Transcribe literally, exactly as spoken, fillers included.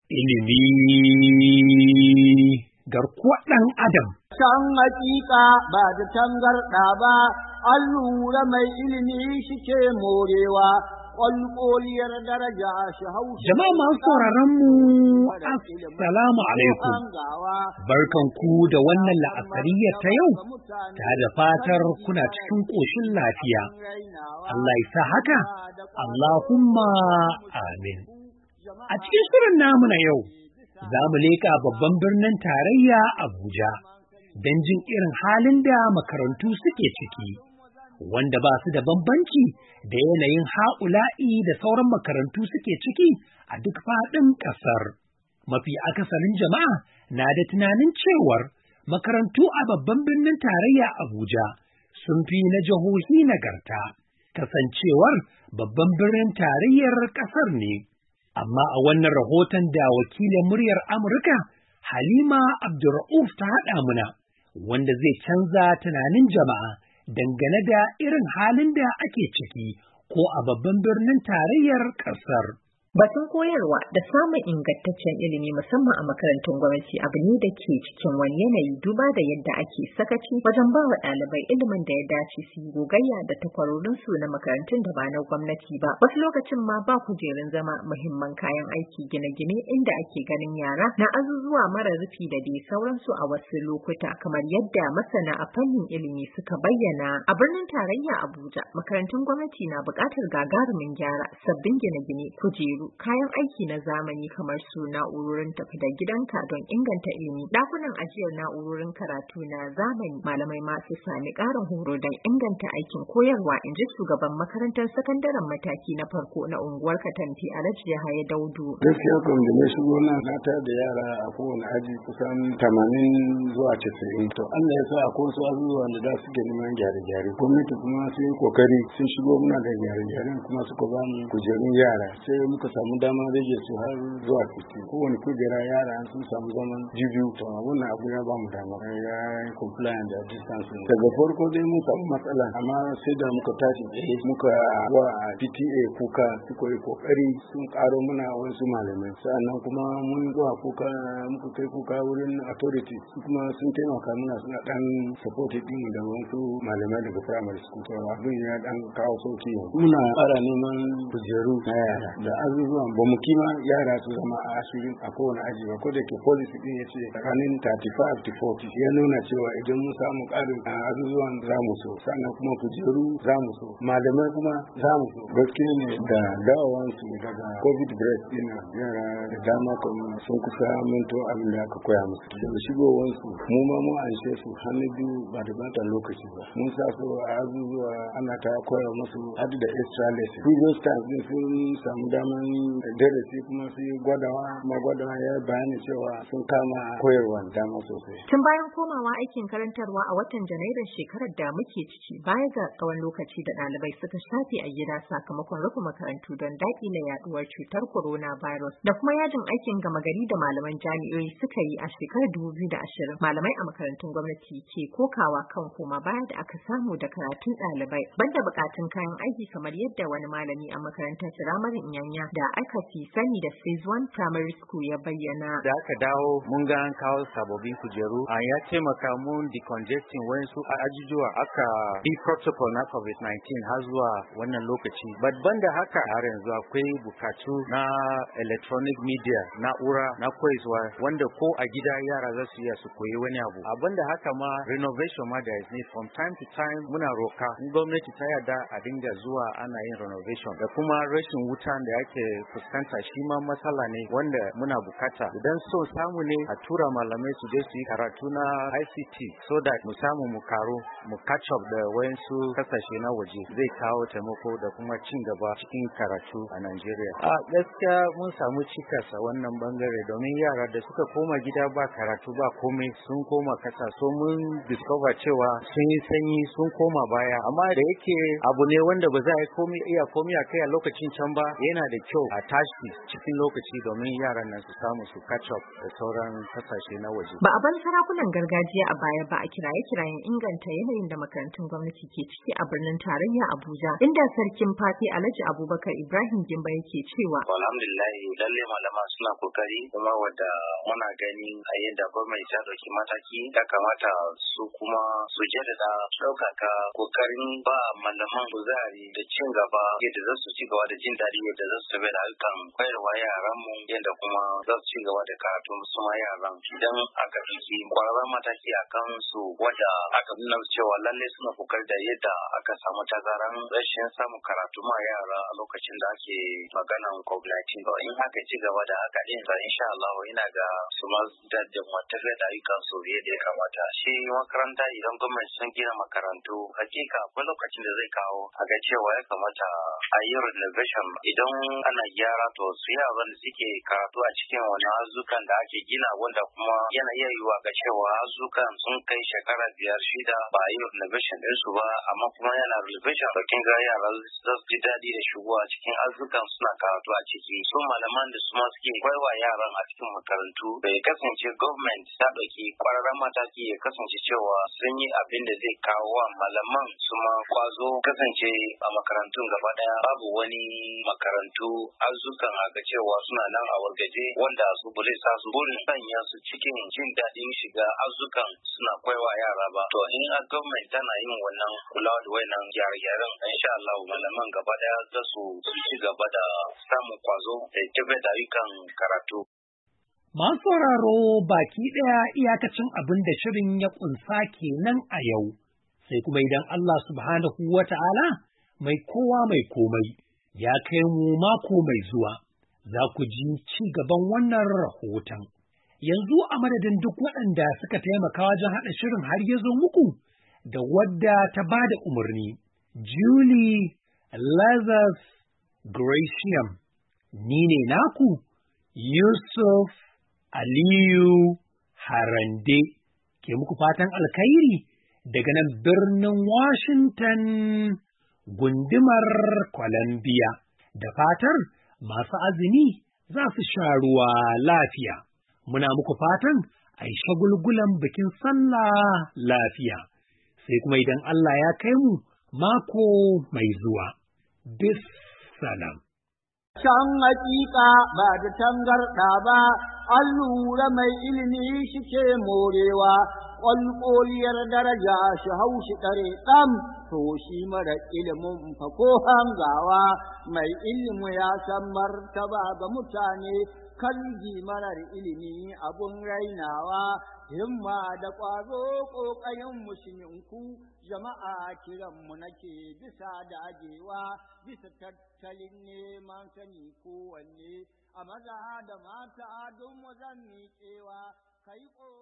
ilimi garkuwar ɗan adam. Can hakika ba da tangarɗa ba, an lura mai ilimi shi ke morewa, ƙwalƙoliyar daraja shi hausa. Jama'a masu sauraron mu, assalamu alaikum. Barkan ku da wannan la'asariyar ta yau, ta da fatar kuna cikin ƙoshin lafiya. Allah ya sa haka, Allahumma amin. A cikin shirin namu na yau, za mu leƙa babban birnin tarayya Abuja don jin irin halin da makarantu suke ciki, wanda ba su da bambanci da yanayin ha'ula'i da sauran makarantu suke ciki a duk faɗin ƙasar. Mafi akasarin jama'a na da tunanin cewar makarantu a babban birnin tarayya Abuja sun fi na jihohi nagarta, kasancewar babban birnin tarayyar ƙasar ne. Amma a wannan rahoton da wakilin muryar Amurka Halima Abdur'uf ta haɗa muna, wanda zai canza tunanin jama'a dangane da irin halin da ake ciki ko a babban birnin tarayyar ƙasar. Batun koyarwa da samun ingantaccen ilimi musamman a makarantun gwamnati abu ne da ke cikin wani yanayi duba da yadda ake sakaci wajen ba wa ɗalibai ilimin da ya dace su yi gogayya da takwarorinsu na makarantun da ba na gwamnati ba. Wasu lokacin ma ba kujerun zama, muhimman kayan aiki, gine-gine inda ake ganin yara na azuzuwa mara rufi da dai sauransu a wasu lokuta, kamar yadda masana a fannin ilimi suka bayyana. A birnin tarayya Abuja, makarantun gwamnati na buƙatar gagarumin gyara, sabbin gine-gine, kujeru, kayan aiki na zamani kamar su na'urorin tafi da gidanka don inganta ilimi, dakunan ajiyar na'urorin karatu na zamani, malamai masu sami ƙarin horo don inganta aikin koyarwa, in ji shugaban makarantar sakandaren mataki na farko na unguwar Katanti Alhaji Yahaya Daudu. Gaskiya kan da na shigo na nata da yara a kowane aji kusan tamanin zuwa casa'in. To Allah ya sa akwai wasu abubuwa da za su ke neman gyare-gyare. Gwamnati kuma sun yi kokari sun shigo muna da gyare-gyaren kuma suka ba mu kujerun yara. Sai muka samu dama rage su har zuwa sittin. Kowane kujera yara sun samu zaman jibiyu. To wannan abu ya ba mu dama. Ya yi compliant da distance. Daga farko dai mun samu matsala amma sai da muka tashi tsaye muka wa P T A kuka suka yi kokari sun karo muna wasu malamai. Sannan kuma mun zuwa kuka muka kai kuka wurin authority su kuma sun taimaka muna suna dan support din da wasu malamai daga primary school. To abin ya dan kawo sauki. Muna fara neman kujeru na yara da azuzuwan ba mu kima yara su zama a ashirin a kowane aji ba, ko da ke policy din ya ce tsakanin thirty-five to forty ya nuna cewa idan mun samu ƙarin azuzuwan za mu so, sannan kuma kujeru za mu so, malamai kuma za mu so. Gaskiya ne da dawowansu daga covid break din yara da dama kuma sun kusa minto abin da aka koya musu. Daga shigowansu mu ma mu anshe su hannu biyu ba da bata lokaci ba. Mun sa su a azuzuwa ana ta koya musu hadu da extra lesson. Previous times din sun samu daman darasi kuma su yi gwadawa, kuma gwadawa ya bayani cewa sun kama koyarwa dama sosai. Tun bayan komawa aikin karantarwa a watan Janairun shekarar da muke ciki, baya ga tsawon lokaci da ɗalibai suka shafe a gida sakamakon rufe makarantu don daƙile yaduwar cutar coronavirus da kuma yajin aikin gama gari da malaman jami'o'i suka yi a shekarar dubu biyu da ashirin, malamai a makarantun gwamnati ke kokawa kan koma baya da aka samu da karatun ɗalibai, banda buƙatun kayan aiki kamar yadda wani malami a makarantar firamarin Nyanya da aka fi sani da Phase one Primary School ya bayyana. Da aka dawo mun ga an kawo sababbin kujeru, a ya taimaka mun decongesting wayansu a ajujuwa, aka bi protocol na covid nineteen har zuwa wannan lokaci. But banda haka har yanzu akwai bukatu na electronic media, na'ura na koyarwa wanda ko a gida yara za su iya su koyi wani abu. A banda haka ma renovation ma da is need from time to time muna roka gwamnati ta yarda a dinga zuwa ana yin renovation, da kuma rashin wuta da ake fuskanta shi ma matsala ne wanda muna bukata. Idan so samu ne a tura malamai su je su yi karatu na I C T so that mu samu mu karo mu catch up da wayansu kasashe na waje, zai kawo taimako da kuma cin gaba cikin karatu a Najeriya. A gaskiya mun samu cikas a wannan bangare domin yara da suka koma gida ba karatu ba komai sun koma kasa, so mun discover cewa sun yi sanyi sun koma baya, amma da yake abu ne wanda ba za a yi komai iya komai a kai a lokacin can ba, yana da kyau kyau a tashi cikin lokaci domin yaran nan su samu su catch up da sauran kasashe na waje. Ba a bar sarakunan gargajiya a baya ba a kiraye-kirayen inganta yanayin da makarantun gwamnati ke ciki a birnin tarayya Abuja, inda sarkin Fati Alhaji Abubakar Ibrahim Gimba yake cewa alhamdulillah lalle malama suna kokari kuma wadda muna gani a yadda gwamnati ta dauki mataki ya kamata su kuma su jaddada ɗaukaka kokarin ba malaman kuzari da cin gaba yadda za su ci gaba da jin daɗi yadda za su tafi da ayyukan koyarwa yaran mu yadda kuma za su ci gaba da karatu su ma yaran idan aka ɗauki kwararren mataki a kan su wadda aka nuna cewa lalle suna kokari da yadda aka samu tazaran rashin samun karatu ma yara a lokacin da ake maganan covid nineteen in aka ci gaba da haka din za insha Allah ina ga su ma da tafiya da ayyukan su yadda ya kamata shi makaranta idan gwamnati sun gina makarantu hakika akwai lokacin da zai kawo a ga cewa ya kamata a yi renovation idan ana gyara to su yaran da suke karatu a cikin wani azukan da ake gina wanda kuma yana iya yiwuwa ga cewa azukan sun kai shekara biyar shida ba a yi renovation din su ba amma kuma yana renovation da kin ga yara za su ji daɗi da shigowa cikin azukan suna karatu a ciki su malaman da su ma suke koyarwa yaran a cikin makarantu bai kasance government ta ɗauki kwararren mataki ya kasance cewa sun yi abin da zai kawo wa malaman su ma kwazo kasance a makarantun gaba daya babu wani makarantu azukan aka cewa suna nan a wargaje wanda su bule sa su burin sanya su cikin jin daɗin shiga azukan suna koyarwa yara ba to in a government tana yin wannan kulawa da wayannan gyare-gyaren insha Allah malaman gaba daya za su ci gaba da samun kwazo da tabbata da ayyukan karatu. Masu sauraro baki ɗaya iyakacin abin da shirin ya ƙunsa kenan a yau, sai kuma idan Allah subhanahu wa ta'ala mai kowa mai komai ya kai mu mako mai zuwa, za ku ji ci gaban wannan rahoton. Yanzu a madadin duk waɗanda suka taimaka wajen haɗa shirin har ya zo muku da wadda ta ba da umarni, Julie Lazarus Gratiam, ni ne naku Yusuf Aliyu Harande ke muku fatan alkhairi daga nan birnin Washington gundumar Columbia da fatar masu azumi za su sha ruwa lafiya. Muna muku fatan a yi shagulgulan bikin sallah lafiya, sai kuma idan Allah ya kai mu mako mai zuwa. Bis salam. Can hakika ba da tangarɗa ba, an lura mai ilimi shi ke morewa, ƙwalƙoliyar daraja shi hau shi ɗare ɗan, to shi mara ilimin fa ko hangawa, mai ilimi ya san martaba ga mutane, kalji marar ilimi abun rainawa, himma da ƙwazo ƙoƙarin musulminku, jama'a kiranmu nake bisa dagewa, bisa tattalin neman sani kowanne, a maza da mata don mu zan miƙewa, kai